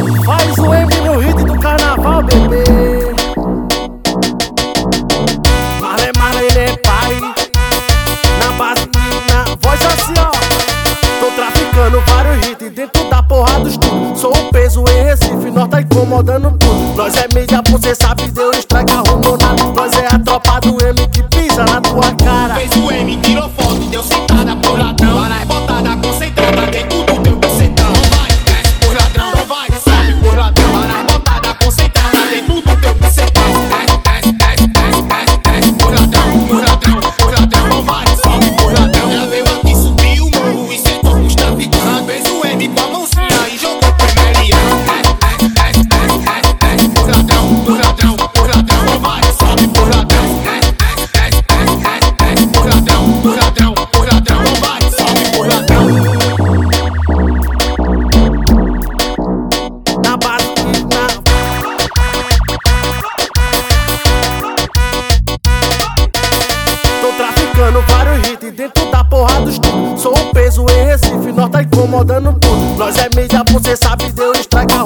Faz o M no hit do carnaval, bebê. Marley, ele é pai. Na base, na voz assim, ó. Tô traficando vários hits dentro da porra do estúdio. Sou um peso em Recife, nós tá incomodando tudo. Nós é mídia, você sabe, deu strike, arrumou nada. Nós é a tropa do M que pisa na tua cara. Fez o M, tirou foto, deu sentada por ladrão. Para é botada, concentrada dentro do teu bucetão. Vai, desce por ladrão, vai, sobe por ladrão. Para é botada, concentrada dentro do teu bucetão. Desce, desce, desce, desce, desce por ladrão, por ladrão, por ladrão. Vai, sobe por ladrão. Ela veio aqui, subiu o morro e sentou os traficantes. Fez o M com a mãozinha e jogou pro melião. Desce, desce, desce, desce, desce por ladrão, por ladrão, por ladrão. Vai, sobe por ladrão. Desce, desce, desce, desce, desce por ladrão, por ladrão, por ladrão. Vai, sobe por ladrão. Na base, na... Tô traficando vários hits dentro da porra do estúdio. Sou um peso em Recife, nós tá incomodando tudo. Nós é mídia, você sabe, deu strike.